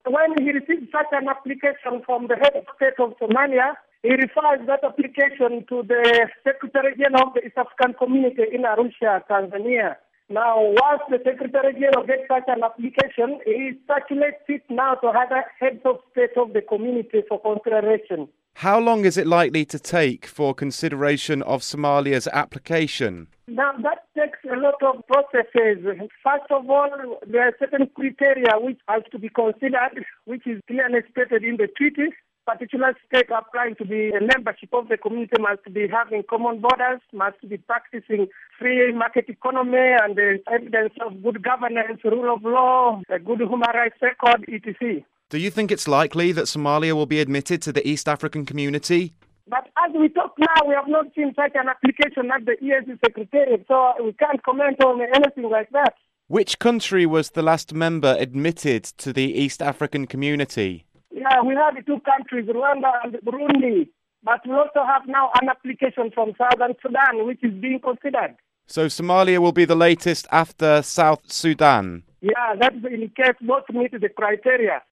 When he receives such an application from the head of state of Somalia, he refers that application to the Secretary General of the East African Community in Arusha, Tanzania. Now, once the Secretary General gets such an application, he circulates it now to other heads of state of the community for consideration. How long is it likely to take for consideration of Somalia's application? Now, that takes a lot of processes. First of all, there are certain criteria which has to be considered, which is clearly stated in the treaty. Particular state applying to be a membership of the community must be having common borders, must be practicing free market economy and the evidence of good governance, rule of law, a good human rights record, etc. Do you think it's likely that Somalia will be admitted to the East African Community? But as we talk now, we have not seen such an application at the EAC Secretariat, so we can't comment on anything like that. Which country was the last member admitted to the East African Community? Yeah, we have two countries, Rwanda and Burundi, but we also have now an application from Southern Sudan, which is being considered. So Somalia will be the latest after South Sudan? Yeah, that's in case both meet the criteria.